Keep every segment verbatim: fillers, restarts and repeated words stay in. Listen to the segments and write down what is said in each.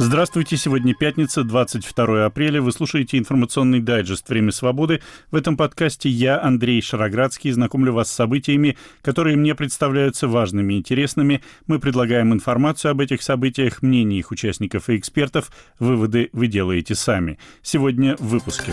Здравствуйте, сегодня пятница, двадцать второе апреля. Вы слушаете информационный дайджест «Время свободы». В этом подкасте я, Андрей Шароградский, знакомлю вас с событиями, которые мне представляются важными и интересными. Мы предлагаем информацию об этих событиях, мнения их участников и экспертов. Выводы вы делаете сами. Сегодня в выпуске.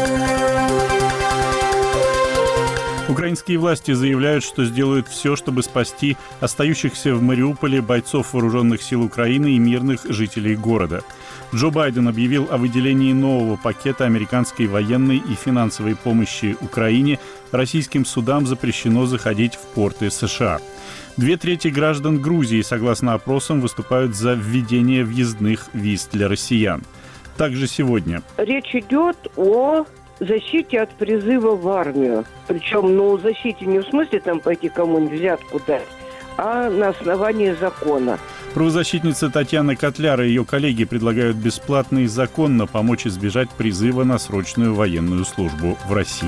Украинские власти заявляют, что сделают все, чтобы спасти остающихся в Мариуполе бойцов вооруженных сил Украины и мирных жителей города. Джо Байден объявил о выделении нового пакета американской военной и финансовой помощи Украине. Российским судам запрещено заходить в порты США. Две трети граждан Грузии, согласно опросам, выступают за введение въездных виз для россиян. Также сегодня. Речь идет о защите от призыва в армию. Причем, ну, защите не в смысле там пойти кому-нибудь взятку дать, а на основании закона. Правозащитница Татьяна Котляр и ее коллеги предлагают бесплатно и законно помочь избежать призыва на срочную военную службу в России.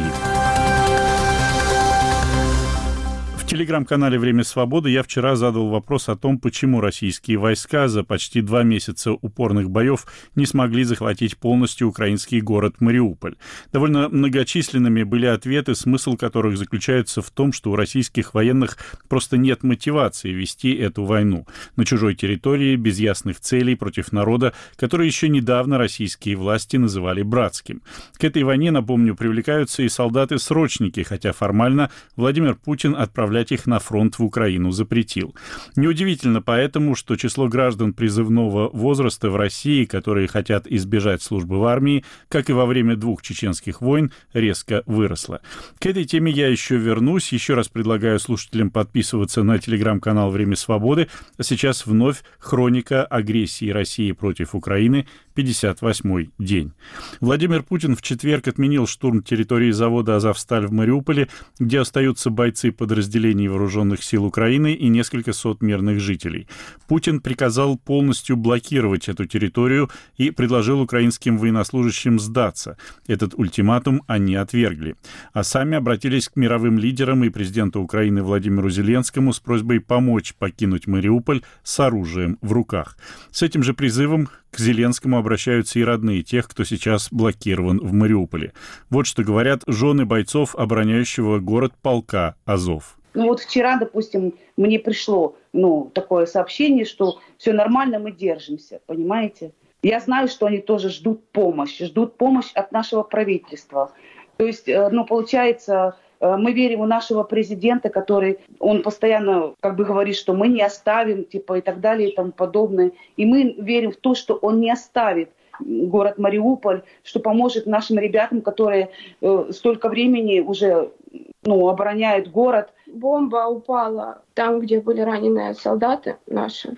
В телеграм-канале «Время свободы» я вчера задал вопрос о том, почему российские войска за почти два месяца упорных боев не смогли захватить полностью украинский город Мариуполь. Довольно многочисленными были ответы, смысл которых заключается в том, что у российских военных просто нет мотивации вести эту войну на чужой территории, без ясных целей, против народа, который еще недавно российские власти называли братским. К этой войне, напомню, привлекаются и солдаты-срочники, хотя формально Владимир Путин отправляет их на фронт в Украину запретил. Неудивительно поэтому, что число граждан призывного возраста в России, которые хотят избежать службы в армии, как и во время двух чеченских войн, резко выросло. К этой теме я еще вернусь. Еще раз предлагаю слушателям подписываться на телеграм-канал «Время свободы». А сейчас вновь хроника агрессии России против Украины, пятьдесят восьмой день. Владимир Путин в четверг отменил штурм территории завода «Азовсталь» в Мариуполе, где остаются бойцы подразделений вооруженных сил Украины и несколько сот мирных жителей. Путин приказал полностью блокировать эту территорию и предложил украинским военнослужащим сдаться. Этот ультиматум они отвергли. А сами обратились к мировым лидерам и президенту Украины Владимиру Зеленскому с просьбой помочь покинуть Мариуполь с оружием в руках. С этим же призывом к Зеленскому обращаются и родные тех, кто сейчас блокирован в Мариуполе. Вот что говорят жены бойцов, обороняющего город полка «Азов». Ну вот вчера, допустим, мне пришло ну, такое сообщение, что все нормально, мы держимся, понимаете? Я знаю, что они тоже ждут помощи, ждут помощи от нашего правительства. То есть, ну, получается, мы верим в нашего президента, который, он постоянно как бы говорит, что мы не оставим, типа, и так далее, и тому подобное. И мы верим в то, что он не оставит город Мариуполь, что поможет нашим ребятам, которые э, столько времени уже ну, обороняют город. Бомба упала там, где были раненые солдаты наши.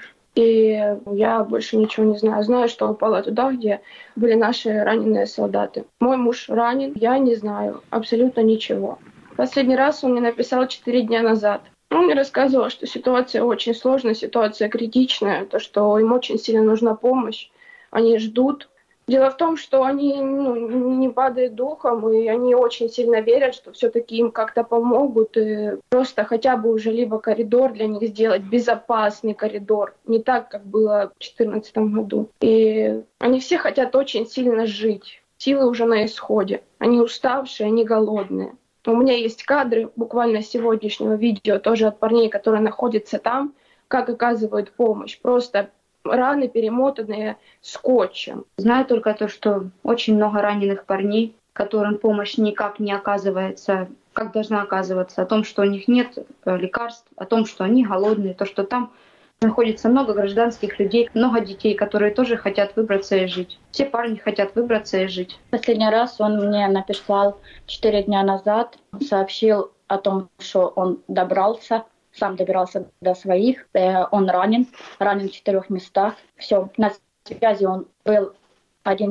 И я больше ничего не знаю. Знаю, что упала туда, где были наши раненые солдаты. Мой муж ранен, я не знаю абсолютно ничего. Последний раз он мне написал четыре дня назад. Он мне рассказывал, что ситуация очень сложная, ситуация критичная, то, что им очень сильно нужна помощь. Они ждут. Дело в том, что они ну, не падают духом, и они очень сильно верят, что все-таки им как-то помогут. И просто хотя бы уже либо коридор для них сделать, безопасный коридор, не так, как было в две тысячи четырнадцатом году. И они все хотят очень сильно жить. Силы уже на исходе. Они уставшие, они голодные. У меня есть кадры буквально сегодняшнего видео, тоже от парней, которые находятся там, как оказывают помощь. Просто раны, перемотанные скотчем. Знаю только то, что очень много раненых парней, которым помощь никак не оказывается, как должна оказываться, о том, что у них нет лекарств, о том, что они голодные, то, что там находится много гражданских людей, много детей, которые тоже хотят выбраться и жить. Все парни хотят выбраться и жить. Последний раз он мне написал четыре дня назад, сообщил о том, что он добрался, сам добирался до своих, он ранен, ранен в четырех местах. Все, на связи он был один день,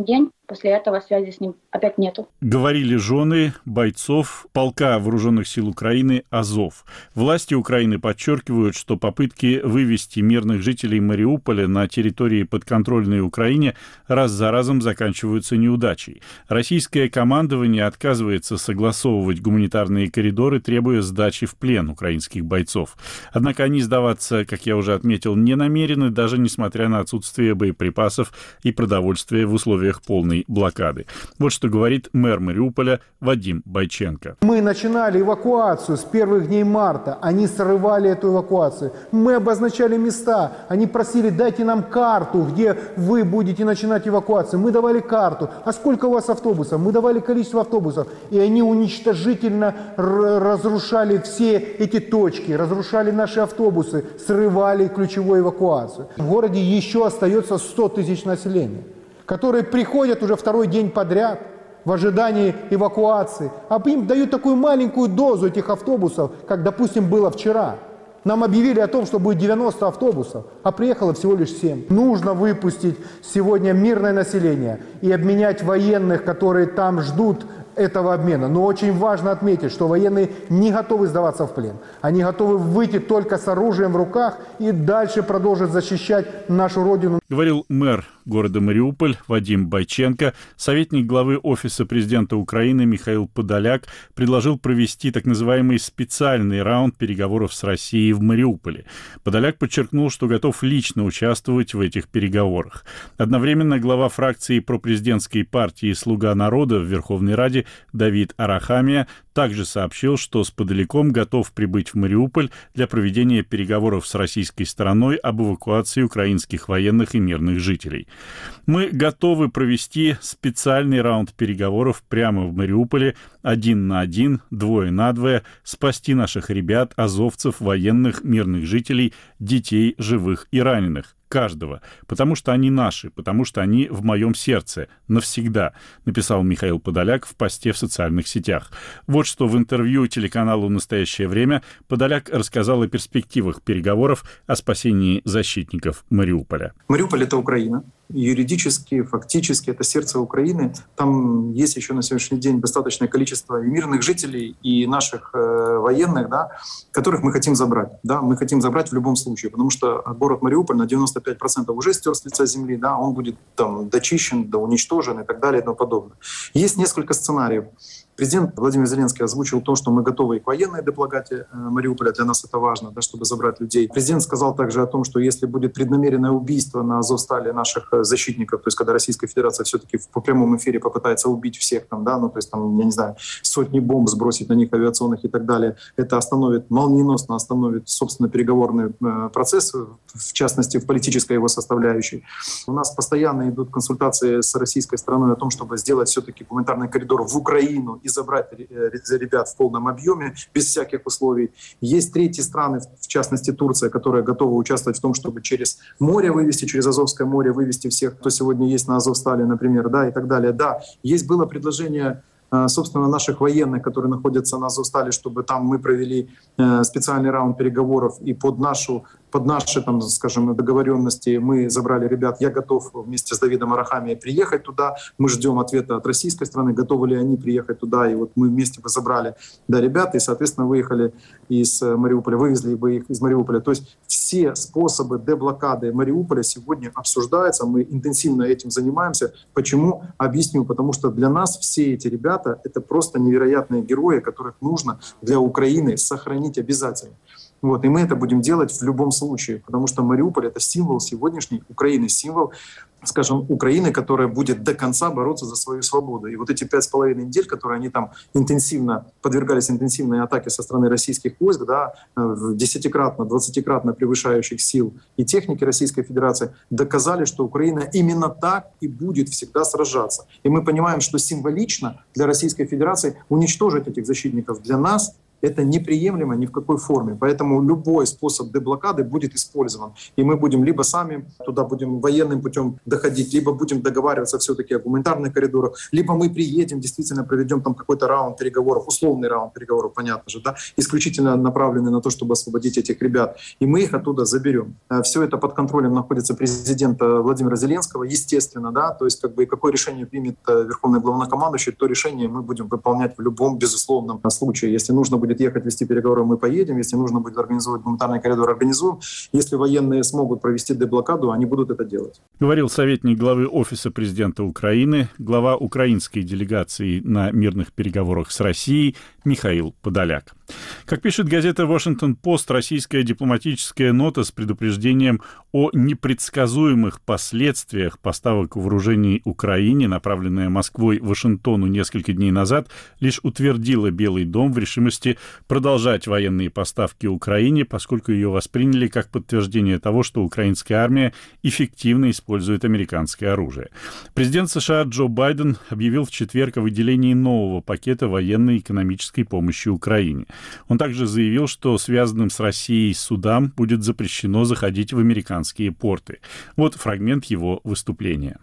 После этого связи с ним опять нету. Говорили жены бойцов полка вооруженных сил Украины «Азов». Власти Украины подчеркивают, что попытки вывести мирных жителей Мариуполя на территории подконтрольной Украине раз за разом заканчиваются неудачей. Российское командование отказывается согласовывать гуманитарные коридоры, требуя сдачи в плен украинских бойцов. Однако они сдаваться, как я уже отметил, не намерены, даже несмотря на отсутствие боеприпасов и продовольствия в условиях полной блокады. Вот что говорит мэр Мариуполя Вадим Бойченко. Мы начинали эвакуацию с первых дней марта. Они срывали эту эвакуацию. Мы обозначали места. Они просили, дайте нам карту, где вы будете начинать эвакуацию. Мы давали карту. А сколько у вас автобусов? Мы давали количество автобусов. И они уничтожительно разрушали все эти точки, разрушали наши автобусы, срывали ключевую эвакуацию. В городе еще остается сто тысяч населения, которые приходят уже второй день подряд в ожидании эвакуации, а им дают такую маленькую дозу этих автобусов, как, допустим, было вчера. Нам объявили о том, что будет девяносто автобусов, а приехало всего лишь семь. Нужно выпустить сегодня мирное население и обменять военных, которые там ждут этого обмена. Но очень важно отметить, что военные не готовы сдаваться в плен. Они готовы выйти только с оружием в руках и дальше продолжить защищать нашу родину. Говорил мэр города Мариуполь Вадим Бойченко. Советник главы Офиса президента Украины Михаил Подоляк предложил провести так называемый специальный раунд переговоров с Россией в Мариуполе. Подоляк подчеркнул, что готов лично участвовать в этих переговорах. Одновременно глава фракции пропрезидентской партии «Слуга народа» в Верховной Раде Давид Арахамия также сообщил, что с Подоляком готов прибыть в Мариуполь для проведения переговоров с российской стороной об эвакуации украинских военных и мирных жителей. Мы готовы провести специальный раунд переговоров прямо в Мариуполе, один на один, двое на двое, спасти наших ребят, азовцев, военных, мирных жителей, детей, живых и раненых. Каждого, потому что они наши, потому что они в моем сердце, навсегда, написал Михаил Подоляк в посте в социальных сетях. Вот что в интервью телеканалу «Настоящее время» Подоляк рассказал о перспективах переговоров о спасении защитников Мариуполя. Мариуполь — это Украина. Юридически, фактически это сердце Украины. Там есть еще на сегодняшний день достаточное количество и мирных жителей, и наших э, военных, да, которых мы хотим забрать. Да, мы хотим забрать в любом случае, потому что город Мариуполь на девяносто пять процентов уже стер с лица земли, да, он будет там дочищен, да, уничтожен и так далее и тому подобное. Есть несколько сценариев. Президент Владимир Зеленский озвучил то, что мы готовы и к военной деблокаде Мариуполя, для нас это важно, да, чтобы забрать людей. Президент сказал также о том, что если будет преднамеренное убийство на Азовстале наших защитников, то есть когда Российская Федерация все-таки в прямом эфире попытается убить всех там, да, ну то есть там, я не знаю, сотни бомб сбросить на них авиационных и так далее, это остановит, молниеносно остановит, собственно, переговорный процесс, в частности, в политической его составляющей. У нас постоянно идут консультации с российской стороной о том, чтобы сделать все-таки гуманитарный коридор в Украину и забрать ребят в полном объеме, без всяких условий. Есть третьи страны, в частности Турция, которая готова участвовать в том, чтобы через море вывести, через Азовское море вывести всех, кто сегодня есть на Азовстале, например, да, и так далее. Да, есть было предложение, собственно, наших военных, которые находятся на Азовстале, чтобы там мы провели специальный раунд переговоров и под нашу под наши, там, скажем, договоренности мы забрали ребят. Я готов вместе с Давидом Арахамией приехать туда. Мы ждем ответа от российской стороны, готовы ли они приехать туда. И вот мы вместе бы забрали, да, ребят, и, соответственно, выехали из Мариуполя, вывезли бы их из Мариуполя. То есть все способы деблокады Мариуполя сегодня обсуждаются. Мы интенсивно этим занимаемся. Почему? Объясню. Потому что для нас все эти ребята — это просто невероятные герои, которых нужно для Украины сохранить обязательно. Вот, и мы это будем делать в любом случае, потому что Мариуполь — это символ сегодняшней Украины, символ, скажем, Украины, которая будет до конца бороться за свою свободу. И вот эти пять с половиной недель, которые они там интенсивно, подвергались интенсивной атаке со стороны российских войск, да, десятикратно, двадцатикратно превышающих сил и техники Российской Федерации, доказали, что Украина именно так и будет всегда сражаться. И мы понимаем, что символично для Российской Федерации уничтожить этих защитников для нас Это неприемлемо ни в какой форме. Поэтому любой способ деблокады будет использован. И мы будем либо сами туда будем военным путем доходить, либо будем договариваться все-таки о гуманитарных коридорах, либо мы приедем, действительно проведем там какой-то раунд переговоров, условный раунд переговоров, понятно же, да, исключительно направленный на то, чтобы освободить этих ребят. И мы их оттуда заберем. Все это под контролем находится президента Владимира Зеленского, естественно, да, то есть как бы какое решение примет Верховный главнокомандующий, то решение мы будем выполнять в любом безусловном случае. Если нужно будет ехать вести переговоры, мы поедем. Если нужно будет организовать гуманитарный коридор, организуем. Если военные смогут провести деблокаду, они будут это делать. Говорил советник главы Офиса президента Украины, глава украинской делегации на мирных переговорах с Россией Михаил Подоляк. Как пишет газета «Вашингтон-Пост», российская дипломатическая нота с предупреждением о непредсказуемых последствиях поставок вооружений Украине, направленная Москвой Вашингтону несколько дней назад, лишь утвердила Белый дом в решимости продолжать военные поставки Украине, поскольку ее восприняли как подтверждение того, что украинская армия эффективно использует американское оружие. Президент США Джо Байден объявил в четверг о выделении нового пакета военной и экономической помощи Украине. Он также заявил, что связанным с Россией судам будет запрещено заходить в американские порты. Вот фрагмент его выступления.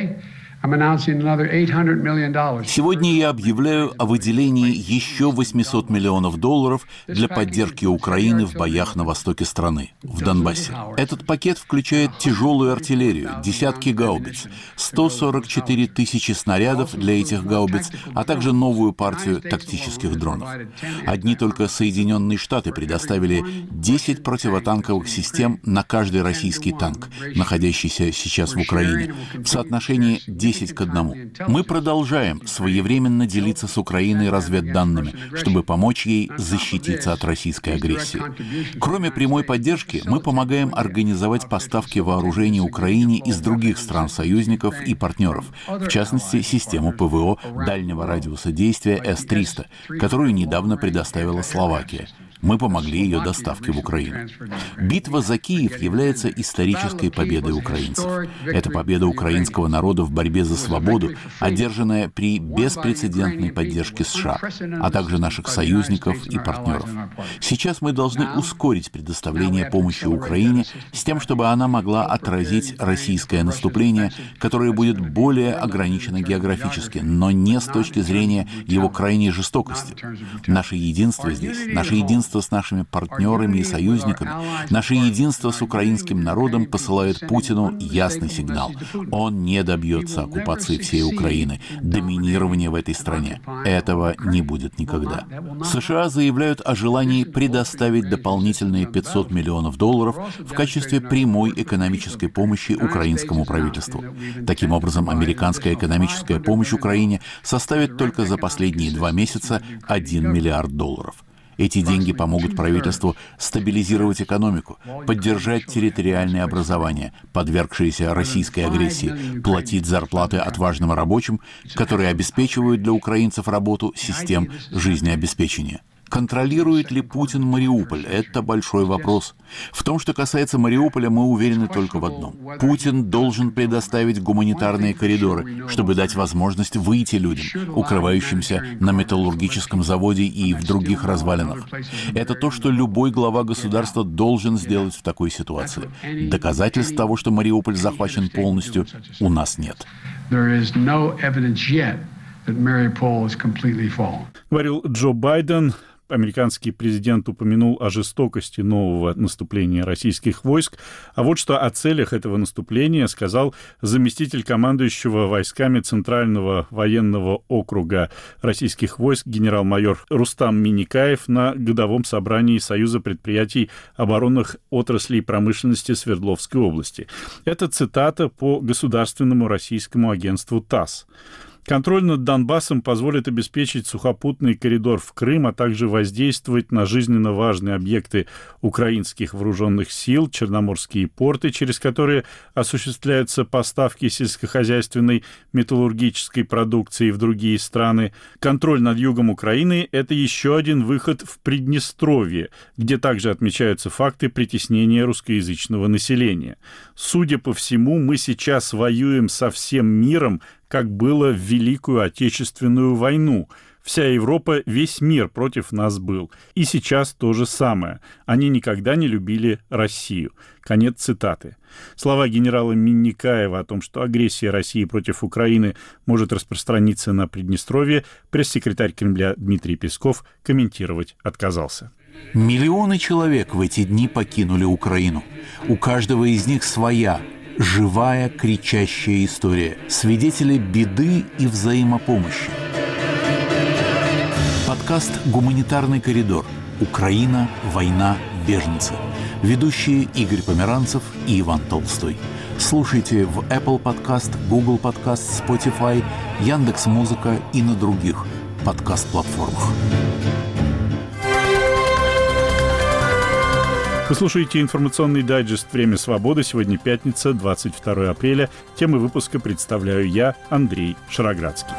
Сегодня я объявляю о выделении еще восемьсот миллионов долларов для поддержки Украины в боях на востоке страны, в Донбассе. Этот пакет включает тяжелую артиллерию, десятки гаубиц, сто сорок четыре тысячи снарядов для этих гаубиц, а также новую партию тактических дронов. Одни только Соединенные Штаты предоставили десять противотанковых систем на каждый российский танк, находящийся сейчас в Украине, в соотношении десять к одному. Мы продолжаем своевременно делиться с Украиной разведданными, чтобы помочь ей защититься от российской агрессии. Кроме прямой поддержки, мы помогаем организовать поставки вооружений Украине из других стран-союзников и партнеров, в частности, систему ПВО дальнего радиуса действия эс триста, которую недавно предоставила Словакия. Мы помогли ее доставке в Украину. Битва за Киев является исторической победой украинцев. Это победа украинского народа в борьбе за свободу, одержанная при беспрецедентной поддержке США, а также наших союзников и партнеров. Сейчас мы должны ускорить предоставление помощи Украине с тем, чтобы она могла отразить российское наступление, которое будет более ограничено географически, но не с точки зрения его крайней жестокости. Наше единство здесь, наше единство с нашими партнерами и союзниками, наше единство с украинским народом посылает Путину ясный сигнал. Он не добьется оккупации всей Украины, доминирования в этой стране. Этого не будет никогда. США заявляют о желании предоставить дополнительные пятьсот миллионов долларов в качестве прямой экономической помощи украинскому правительству. Таким образом, американская экономическая помощь Украине составит только за последние два месяца один миллиард долларов. Эти деньги помогут правительству стабилизировать экономику, поддержать территориальное образование, подвергшееся российской агрессии, платить зарплаты отважным рабочим, которые обеспечивают для украинцев работу систем жизнеобеспечения. Контролирует ли Путин Мариуполь? Это большой вопрос. В том, что касается Мариуполя, мы уверены только в одном. Путин должен предоставить гуманитарные коридоры, чтобы дать возможность выйти людям, укрывающимся на металлургическом заводе и в других развалинах. Это то, что любой глава государства должен сделать в такой ситуации. Доказательств того, что Мариуполь захвачен полностью, у нас нет. Говорил Джо Байден. Американский президент упомянул о жестокости нового наступления российских войск. А вот что о целях этого наступления сказал заместитель командующего войсками Центрального военного округа российских войск генерал-майор Рустам Миникаев на годовом собрании Союза предприятий оборонных отраслей промышленности Свердловской области. Это цитата по государственному российскому агентству ТАСС. Контроль над Донбассом позволит обеспечить сухопутный коридор в Крым, а также воздействовать на жизненно важные объекты украинских вооруженных сил, черноморские порты, через которые осуществляются поставки сельскохозяйственной металлургической продукции в другие страны. Контроль над югом Украины – это еще один выход в Приднестровье, где также отмечаются факты притеснения русскоязычного населения. Судя по всему, мы сейчас воюем со всем миром, как было в Великую Отечественную войну. Вся Европа, весь мир против нас был. И сейчас то же самое. Они никогда не любили Россию. Конец цитаты. Слова генерала Минникаева о том, что агрессия России против Украины может распространиться на Приднестровье, пресс-секретарь Кремля Дмитрий Песков комментировать отказался. Миллионы человек в эти дни покинули Украину. У каждого из них своя, живая, кричащая история. Свидетели беды и взаимопомощи. Подкаст «Гуманитарный коридор. Украина, война, беженцы». Ведущие Игорь Померанцев и Иван Толстой. Слушайте в Apple Podcast, Google Podcast, Spotify, Яндекс.Музыка и на других подкаст-платформах. Вы слушаете информационный дайджест «Время свободы». Сегодня пятница, двадцать второе апреля. Темы выпуска представляю я, Андрей Шароградский.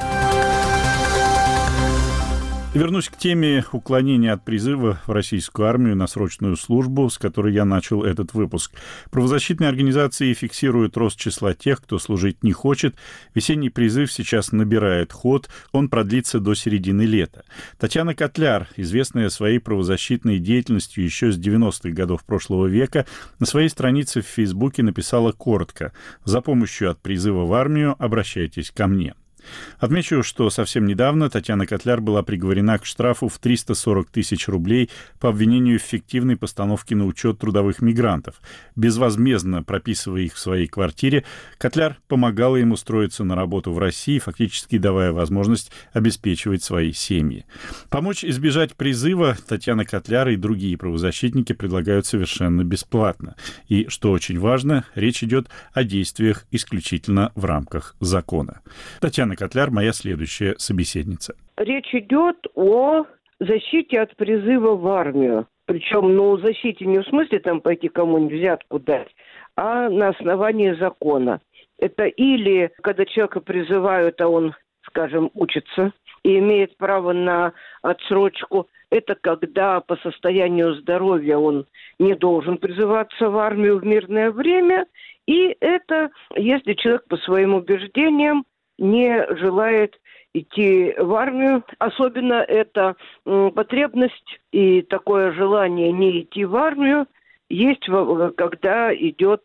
Вернусь к теме уклонения от призыва в российскую армию на срочную службу, с которой я начал этот выпуск. Правозащитные организации фиксируют рост числа тех, кто служить не хочет. Весенний призыв сейчас набирает ход, он продлится до середины лета. Татьяна Котляр, известная своей правозащитной деятельностью еще с девяностых годов прошлого века, на своей странице в Фейсбуке написала коротко: «За помощью от призыва в армию обращайтесь ко мне». Отмечу, что совсем недавно Татьяна Котляр была приговорена к штрафу в триста сорок тысяч рублей по обвинению в фиктивной постановке на учет трудовых мигрантов. Безвозмездно прописывая их в своей квартире, Котляр помогала им устроиться на работу в России, фактически давая возможность обеспечивать свои семьи. Помочь избежать призыва Татьяна Котляр и другие правозащитники предлагают совершенно бесплатно. И, что очень важно, речь идет о действиях исключительно в рамках закона. Татьяна Котляр, моя следующая собеседница. Речь идет о защите от призыва в армию. Причем, ну, защите не в смысле там пойти кому-нибудь взятку дать, а на основании закона. Это или когда человека призывают, а он, скажем, учится и имеет право на отсрочку. Это когда по состоянию здоровья он не должен призываться в армию в мирное время. И это если человек по своим убеждениям не желает идти в армию. Особенно это потребность и такое желание не идти в армию есть, когда идет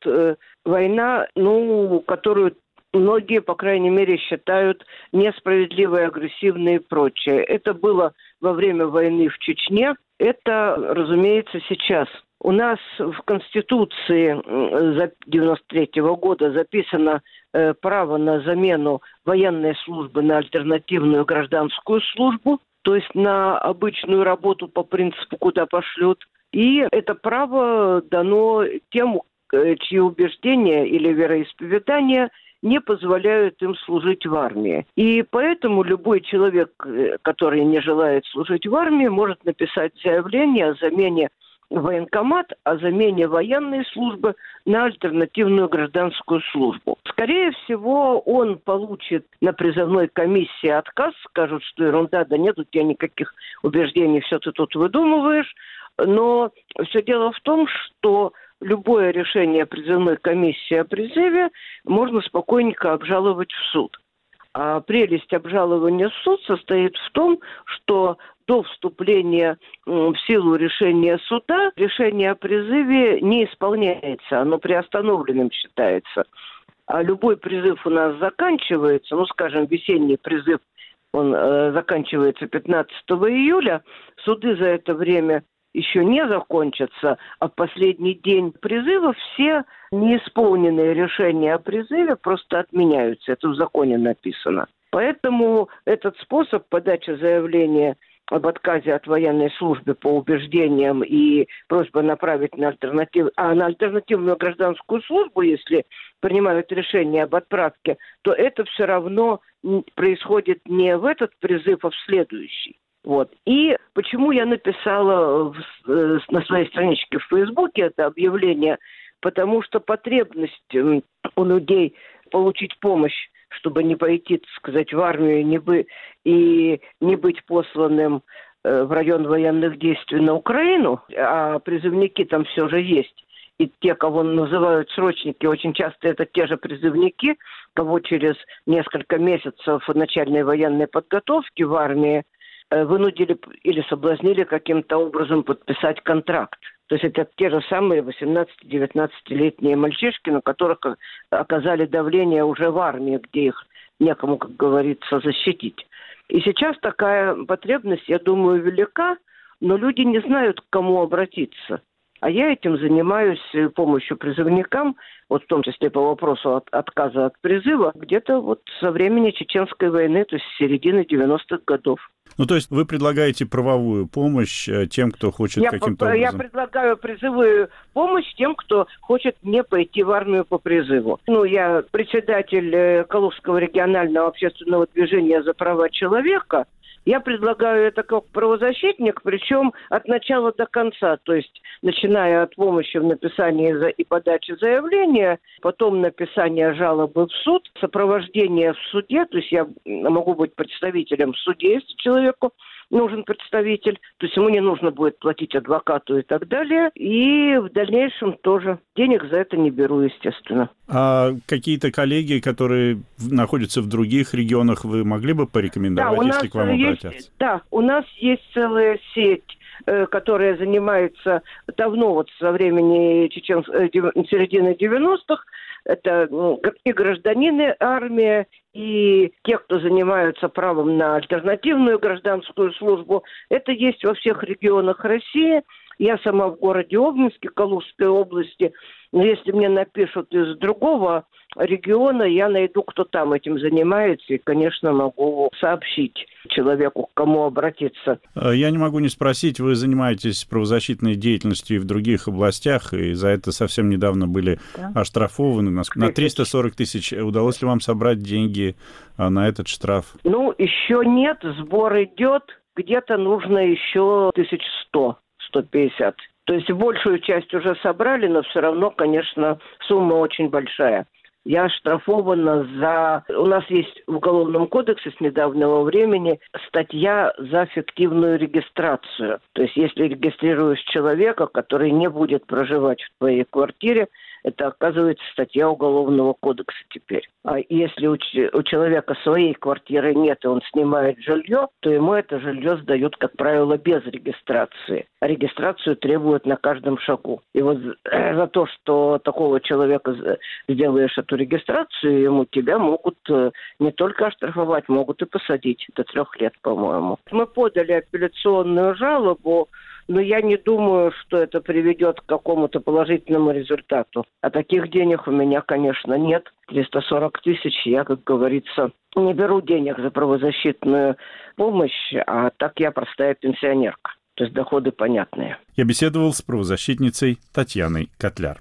война, ну, которую многие, по крайней мере, считают несправедливой, агрессивной и прочее. Это было во время войны в Чечне. Это, разумеется, сейчас. У нас в Конституции девяносто третьего года записано э, право на замену военной службы на альтернативную гражданскую службу, то есть на обычную работу по принципу «куда пошлют». И это право дано тем, чьи убеждения или вероисповедания не позволяют им служить в армии. И поэтому любой человек, который не желает служить в армии, может написать заявление о замене военкомат о замене военной службы на альтернативную гражданскую службу. Скорее всего, он получит на призывной комиссии отказ, скажут, что ерунда, да нет у тебя никаких убеждений, все ты тут выдумываешь. Но все дело в том, что любое решение призывной комиссии о призыве можно спокойненько обжаловать в суд. А прелесть обжалования в суд состоит в том, что до вступления в силу решения суда решение о призыве не исполняется, оно приостановленным считается. А любой призыв у нас заканчивается, ну, скажем, весенний призыв, он э, заканчивается пятнадцатого июля, суды за это время еще не закончатся, а в последний день призыва все неисполненные решения о призыве просто отменяются, это в законе написано. Поэтому этот способ подачи заявления об отказе от военной службы по убеждениям и просьба направить на альтернатив... а на альтернативную гражданскую службу, если принимают решение об отправке, то это все равно происходит не в этот призыв, а в следующий. Вот. И почему я написала в, на своей страничке в Фейсбуке это объявление? Потому что потребность у людей получить помощь, чтобы не пойти, так сказать, в армию не бы, и не быть посланным э, в район военных действий на Украину, а призывники там все же есть. И те, кого называют срочники, очень часто это те же призывники, кого через несколько месяцев начальной военной подготовки в армии вынудили или соблазнили каким-то образом подписать контракт. То есть это те же самые восемнадцати-девятнадцатилетние мальчишки, на которых оказали давление уже в армии, где их некому, как говорится, защитить. И сейчас такая потребность, я думаю, велика, но люди не знают, к кому обратиться. А я этим занимаюсь помощью призывникам, вот в том числе по вопросу от, отказа от призыва, где-то вот со времени Чеченской войны, то есть с середины девяностых годов. Ну, то есть вы предлагаете правовую помощь тем, кто хочет я каким-то по, образом... Я предлагаю призывную помощь тем, кто хочет не пойти в армию по призыву. Ну, я председатель Калужского регионального общественного движения за права человека. Я предлагаю это как правозащитник, причем от начала до конца, то есть начиная от помощи в написании и подаче заявления, потом написание жалобы в суд, сопровождение в суде, то есть я могу быть представителем в суде, если человеку нужен представитель, то есть ему не нужно будет платить адвокату и так далее, и в дальнейшем тоже денег за это не беру, естественно. А какие-то коллеги, которые находятся в других регионах, вы могли бы порекомендовать, да, если к вам есть, обратятся? Да, у нас есть целая сеть, которая занимается давно, вот со времени чечен... середины девяностых, это и гражданины армии, и те, кто занимаются правом на альтернативную гражданскую службу. Это есть во всех регионах России. Я сама в городе Обнинске, Калужской области. Но если мне напишут из другого региона, я найду, кто там этим занимается, и, конечно, могу сообщить человеку, к кому обратиться. Я не могу не спросить, вы занимаетесь правозащитной деятельностью и в других областях, и за это совсем недавно были да. оштрафованы на, на триста сорок тысяч. Удалось ли вам собрать деньги на этот штраф? Ну, еще нет, сбор идет, где-то нужно еще тысяч сто, сто пятьдесят. То есть большую часть уже собрали, но все равно, конечно, сумма очень большая. Я оштрафована за... У нас есть в Уголовном кодексе с недавнего времени статья за фиктивную регистрацию. То есть если регистрируешь человека, который не будет проживать в твоей квартире, это, оказывается, статья Уголовного кодекса теперь. А если у, у человека своей квартиры нет, и он снимает жилье, то ему это жилье сдают, как правило, без регистрации. А регистрацию требуют на каждом шагу. И вот за то, что такого человека сделаешь эту регистрацию, ему тебя могут не только оштрафовать, могут и посадить до трех лет, по-моему. Мы подали апелляционную жалобу, но я не думаю, что это приведет к какому-то положительному результату. А таких денег у меня, конечно, нет. триста сорок тысяч, я, как говорится, не беру денег за правозащитную помощь, а так я простая пенсионерка. То есть доходы понятные. Я беседовал с правозащитницей Татьяной Котляр.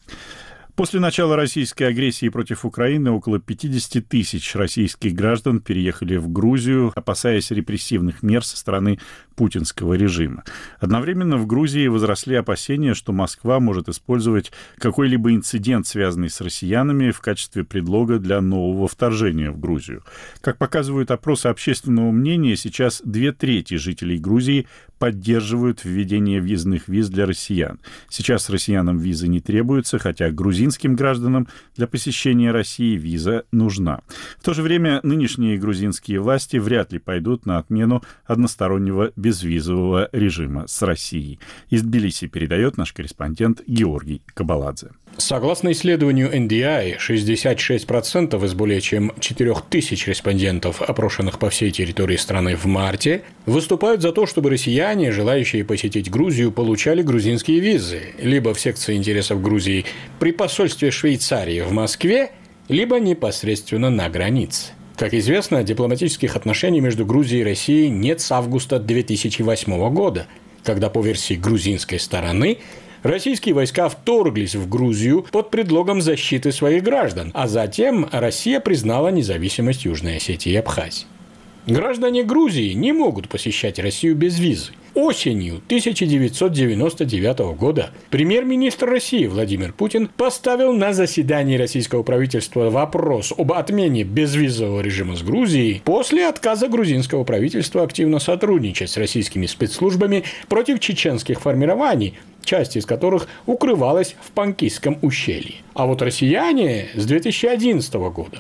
После начала российской агрессии против Украины около пятьдесят тысяч российских граждан переехали в Грузию, опасаясь репрессивных мер со стороны путинского режима. Одновременно в Грузии возросли опасения, что Москва может использовать какой-либо инцидент, связанный с россиянами, в качестве предлога для нового вторжения в Грузию. Как показывают опросы общественного мнения, сейчас две трети жителей Грузии поддерживают введение въездных виз для россиян. Сейчас россиянам визы не требуются, хотя грузинским гражданам для посещения России виза нужна. В то же время нынешние грузинские власти вряд ли пойдут на отмену одностороннего безвизового режима с Россией. Из Тбилиси передает наш корреспондент Георгий Кабаладзе. Согласно исследованию эн ди ай, шестьдесят шесть процентов из более чем четырех тысяч респондентов, опрошенных по всей территории страны в марте, выступают за то, чтобы россияне, желающие посетить Грузию, получали грузинские визы либо в секции интересов Грузии при посольстве Швейцарии в Москве, либо непосредственно на границе. Как известно, дипломатических отношений между Грузией и Россией нет с августа две тысячи восьмого года, когда, по версии грузинской стороны, российские войска вторглись в Грузию под предлогом защиты своих граждан, а затем Россия признала независимость Южной Осетии и Абхазии. Граждане Грузии не могут посещать Россию без визы. Осенью тысяча девятьсот девяносто девятого года премьер-министр России Владимир Путин поставил на заседании российского правительства вопрос об отмене безвизового режима с Грузией после отказа грузинского правительства активно сотрудничать с российскими спецслужбами против чеченских формирований, часть из которых укрывалась в Панкисском ущелье. А вот россияне с две тысячи одиннадцатого года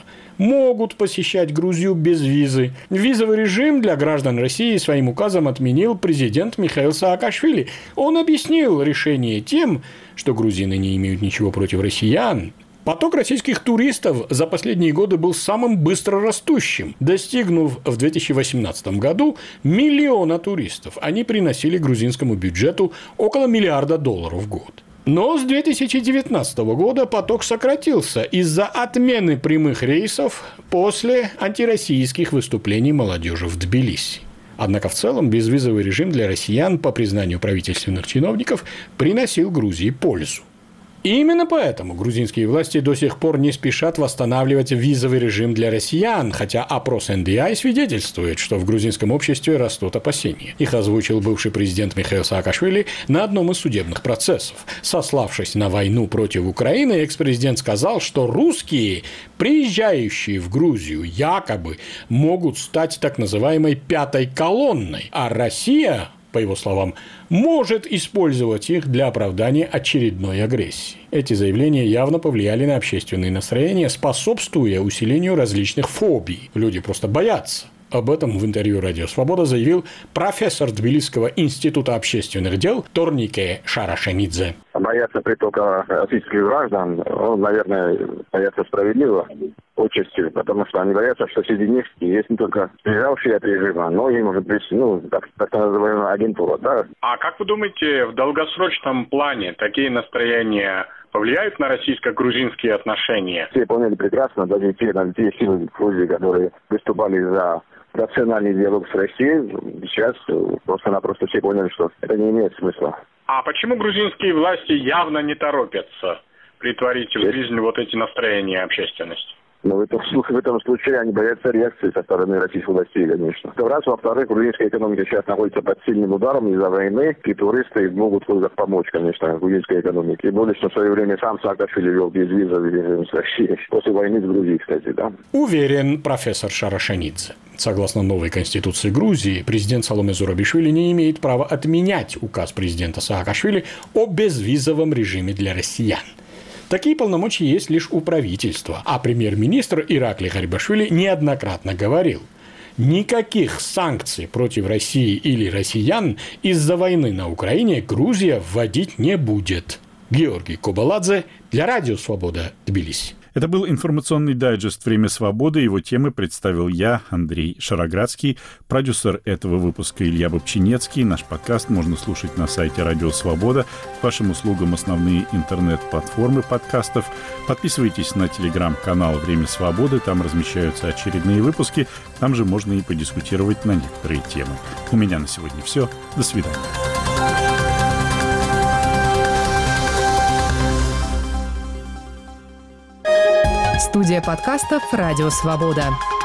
могут посещать Грузию без визы. Визовый режим для граждан России своим указом отменил президент Михаил Саакашвили. Он объяснил решение тем, что грузины не имеют ничего против россиян. Поток российских туристов за последние годы был самым быстрорастущим, достигнув в две тысячи восемнадцатом году миллиона туристов. Они приносили грузинскому бюджету около миллиарда долларов в год. Но с две тысячи девятнадцатого года поток сократился из-за отмены прямых рейсов после антироссийских выступлений молодежи в Тбилиси. Однако в целом безвизовый режим для россиян, по признанию правительственных чиновников, приносил Грузии пользу. И именно поэтому грузинские власти до сих пор не спешат восстанавливать визовый режим для россиян, хотя опрос эн ди ай свидетельствует, что в грузинском обществе растут опасения. Их озвучил бывший президент Михаил Саакашвили на одном из судебных процессов. Сославшись на войну против Украины, экс-президент сказал, что русские, приезжающие в Грузию, якобы могут стать так называемой пятой колонной, а Россия, по его словам, может использовать их для оправдания очередной агрессии. Эти заявления явно повлияли на общественные настроения, способствуя усилению различных фобий. Люди просто боятся. Об этом в интервью «Радио Свобода» заявил профессор Тбилисского института общественных дел Торнике Шарашенидзе. Боятся притока российских граждан, он, наверное, боятся справедливо, отчасти, потому что они боятся, что среди них есть не только бежавшие от режима, но и, может быть, ну, так, так называемая агентура, да. А как вы думаете, в долгосрочном плане такие настроения повлияют на российско-грузинские отношения? Все поняли прекрасно, даже те, те силы в Грузии, которые выступали за рациональный диалог с Россией, сейчас просто-напросто все поняли, что это не имеет смысла. А почему грузинские власти явно не торопятся притворить в жизнь вот эти настроения общественности? Но в этом, в этом случае они боятся реакции со стороны российских властей, конечно. Раз, во-вторых, грузинская экономика сейчас находится под сильным ударом из-за войны, и туристы могут только помочь, конечно, грузинской экономике. И более, что в свое время сам Саакашвили вел безвизовый режим с Россией. После войны с Грузией, кстати, да. Уверен профессор Шарашенидзе. Согласно новой конституции Грузии, президент Саломе Зурабишвили не имеет права отменять указ президента Саакашвили о безвизовом режиме для россиян. Такие полномочия есть лишь у правительства, а премьер-министр Иракли Гарибашвили неоднократно говорил: никаких санкций против России или россиян из-за войны на Украине Грузия вводить не будет. Георгий Кобаладзе для Радио Свобода, Тбилиси. Это был информационный дайджест «Время свободы». Его темы представил я, Андрей Шароградский, продюсер этого выпуска Илья Бобчинецкий. Наш подкаст можно слушать на сайте «Радио Свобода». К вашим услугам основные интернет-платформы подкастов. Подписывайтесь на телеграм-канал «Время свободы». Там размещаются очередные выпуски. Там же можно и подискутировать на некоторые темы. У меня на сегодня все. До свидания. Студия подкастов «Радио Свобода».